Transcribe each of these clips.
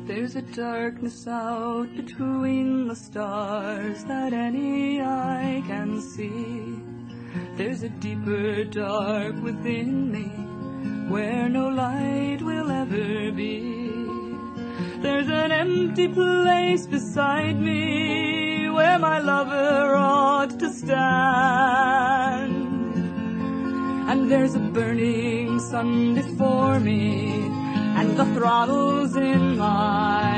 There's a darkness out between the stars that any eye can see. There's a deeper dark within me where no light will ever be. There's an empty place beside me where my lover ought to stand. And there's a burning sun before me, and the throttle's in my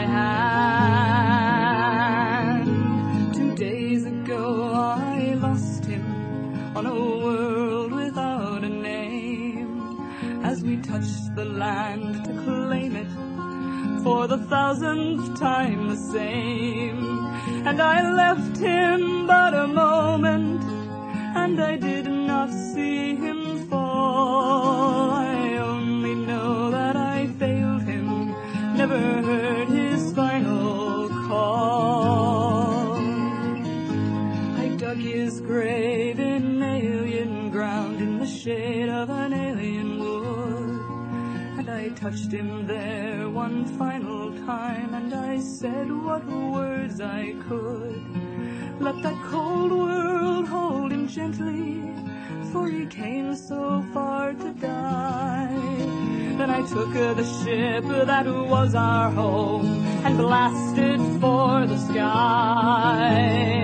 hand. 2 days ago I lost him on a world without a name, as we touched the land to claim it for the 1000th time the same. And I left him but a moment, and I did not see him fall. I only know that I failed him, never heard his final call. I dug his grave in alien ground, in the shade of an alien wood, and I touched him there one final time, and I said what words I could. Let that cold world hold him gently, for he came so far to die. Then I took the ship that was our home and blasted for the sky.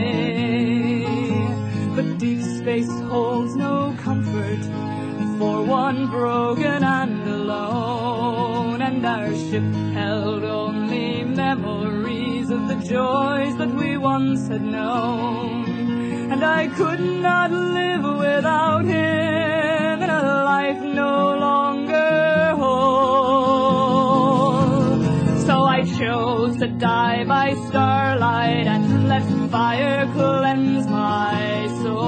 But deep space holds no comfort for one broken and alone, and our ship held only memories of the joys that we once had known. And I could not live without him in a life no longer whole. So I chose to die by starlight and let fire cleanse my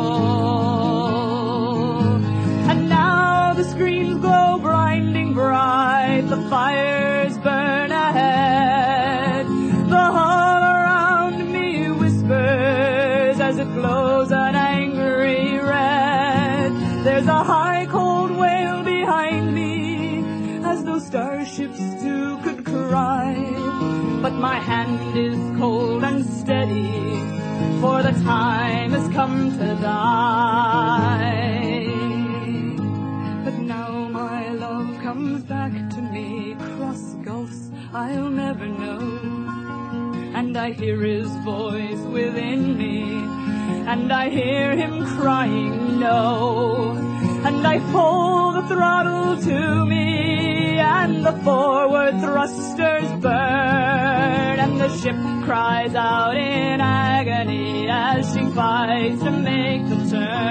soul. And now the screens glow blinding bright, the fires burn ahead. The hall around me whispers as it glows an angry red. There's a high cold wail behind me, as though starships too could cry. But my hand is cold and steady, for the time has come to die. But now my love comes back to me, cross gulfs I'll never know. And I hear his voice within me, and I hear him crying no. And I pull the throttle to me, and the forward thrusters burn, and the ship cries out in agony as she fights to make the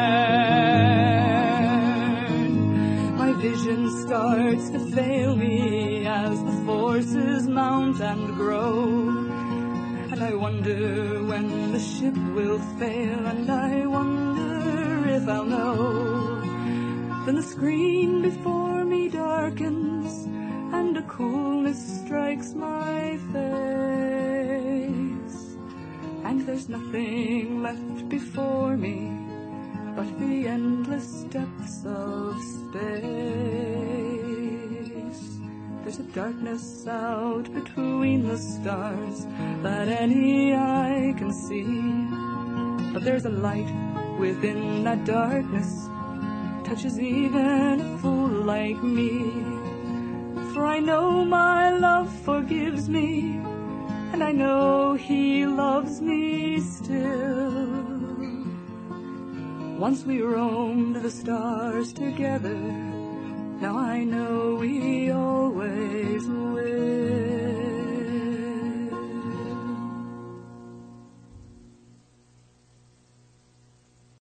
turn. My vision starts to fail me as the forces mount and grow. And I wonder when the ship will fail, and I wonder if I'll know. Then the screen before me darkens, and a coolness strikes my face. And there's nothing left before me but the endless depths of space. There's a darkness out between the stars that any eye can see, but there's a light within that darkness, touches even a fool like me. For I know my love forgives me, and I know he loves me still. Once we roamed the stars together, now I know we always will.